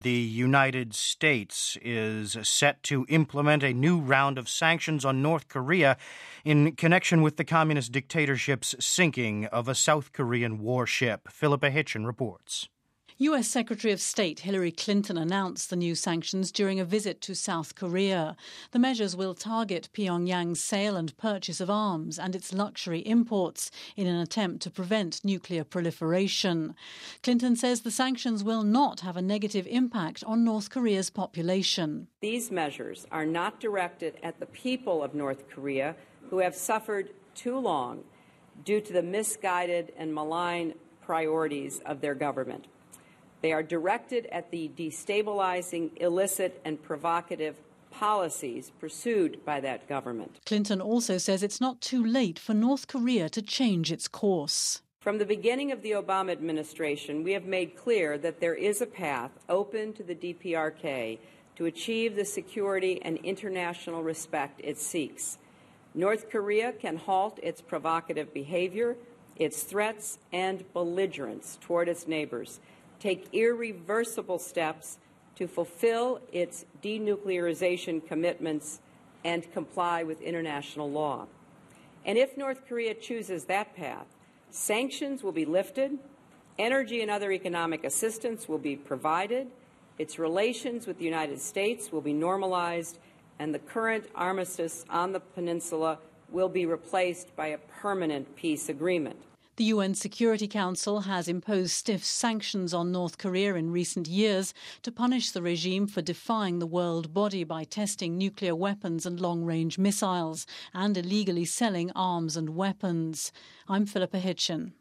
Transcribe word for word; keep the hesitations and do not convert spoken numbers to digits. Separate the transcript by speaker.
Speaker 1: The United States is set to implement a new round of sanctions on North Korea in connection with the communist dictatorship's sinking of a South Korean warship. Philippa Hitchen reports.
Speaker 2: U S Secretary of State Hillary Clinton announced the new sanctions during a visit to South Korea. The measures will target Pyongyang's sale and purchase of arms and its luxury imports in an attempt to prevent nuclear proliferation. Clinton says the sanctions will not have a negative impact on North Korea's population.
Speaker 3: These measures are not directed at the people of North Korea who have suffered too long due to the misguided and malign priorities of their government. They are directed at the destabilizing, illicit and provocative policies pursued by that government.
Speaker 2: Clinton also says it's not too late for North Korea to change its course.
Speaker 3: From the beginning of the Obama administration, we have made clear that there is a path open to the D P R K to achieve the security and international respect it seeks. North Korea can halt its provocative behavior, its threats and belligerence toward its neighbors, take irreversible steps to fulfill its denuclearization commitments and comply with international law. And if North Korea chooses that path, sanctions will be lifted, energy and other economic assistance will be provided, its relations with the United States will be normalized, and the current armistice on the peninsula will be replaced by a permanent peace agreement.
Speaker 2: The U N Security Council has imposed stiff sanctions on North Korea in recent years to punish the regime for defying the world body by testing nuclear weapons and long-range missiles and illegally selling arms and weapons. I'm Philippa Hitchen.